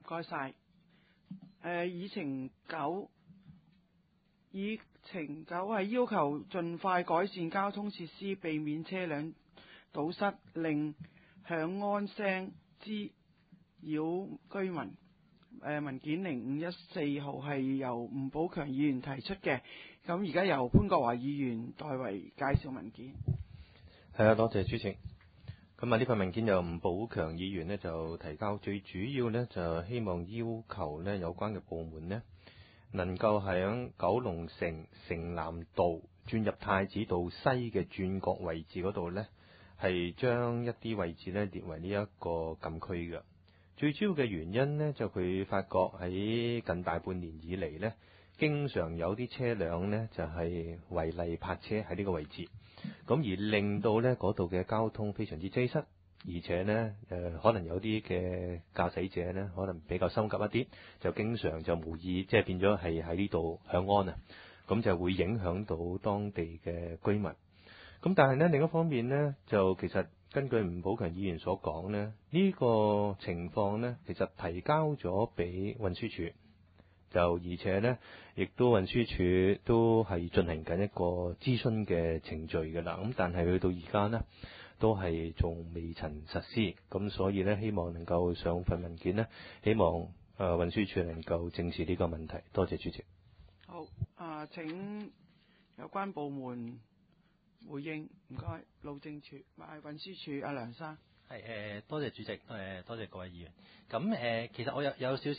該晒。議程9係要求盡快改善交通設施，避免車輛堵塞，令響安聲滋擾居民。文件0514號係由吳寶強議員提出嘅，咁而家由潘國華議員代為介紹文件。 係啊，多謝主席。咁啊，呢份文件由吳寶強議員呢就提交，最主要呢就希望要求呢有關嘅部門呢能夠喺九龍城南道轉入太子道西嘅轉角位置嗰度呢，係將一啲位置呢列為呢一個禁區嘅。最主要嘅原因呢，就佢發覺喺近大半年以嚟呢，經常有啲車輛呢就係違例泊車喺呢個位置，咁而令到呢嗰度嘅交通非常之擠塞，而且呢可能有啲嘅駕駛者呢可能比較心急一啲，就經常就無意即係變咗係喺呢度響安啊，咁就會影響到當地嘅居民。咁但係呢另一方面呢，就其實根據吳寶強議員所講呢，呢個情況呢其實提交咗俾運輸署，就而且呢亦都運輸署都係進行緊一個諮詢嘅程序㗎啦。咁但係去到而家呢，都係仲未曾實施，咁所以呢，希望能夠上份文件呢，希望運輸署能夠正視呢個問題。多謝主席。 好，請有關部門回應，唔該。路政署、運輸署阿梁生。 係多謝主席，多謝各位議員。咁其實我有少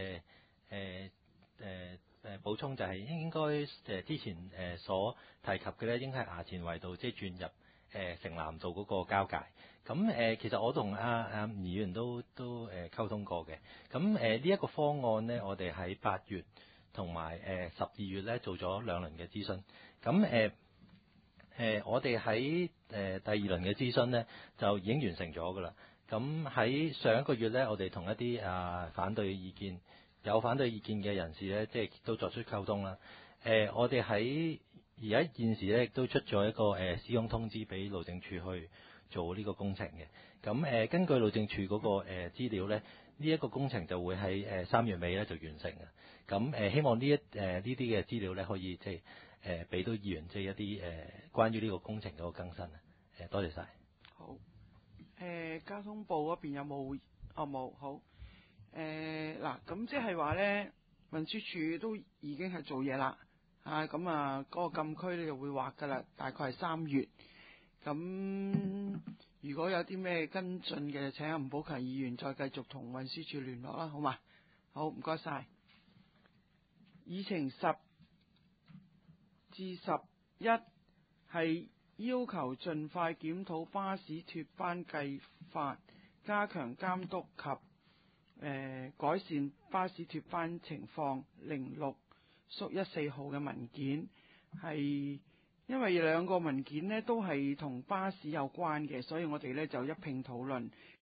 少補充，就係應該之前所提及嘅咧，應該係衙前圍道即係轉入城南道嗰個交界。咁其實我同阿議員都溝通過嘅。咁呢一個方案呢，我哋喺8月同埋12月咧做咗2輪嘅諮詢。咁我哋喺第2輪嘅諮詢呢，就已經完成咗㗎啦。咁喺上一個月呢，我哋同一啲有反對意見嘅人士呢，即係都作出溝通啦。我哋喺而家現時呢，亦都出咗一個施工通知俾路政署去做呢個工程嘅。咁根據路政署嗰個資料呢，呢一個工程就會喺3月尾呢就完成嘅。咁希望呢啲嘅資料呢，可以即係俾到議員即係一啲關於呢個工程嗰個更新啊。多謝晒。 好。交通部嗰邊有冇？冇。好。嗱，咁即係話呢，運輸署都已經係做嘢啦。咁嗰個禁區呢就會劃㗎啦，大概係3月。咁如果有啲咩跟進嘅，請阿吳寶強議員再繼續同運輸署聯絡啦，好嘛？好，唔該晒。議程10至11係要求盡快檢討巴士脫班計劃，加強監督及改善巴士脫班情況。06/14號嘅文件係因為2個文件呢都係同巴士有關嘅，所以我哋呢就一併討論。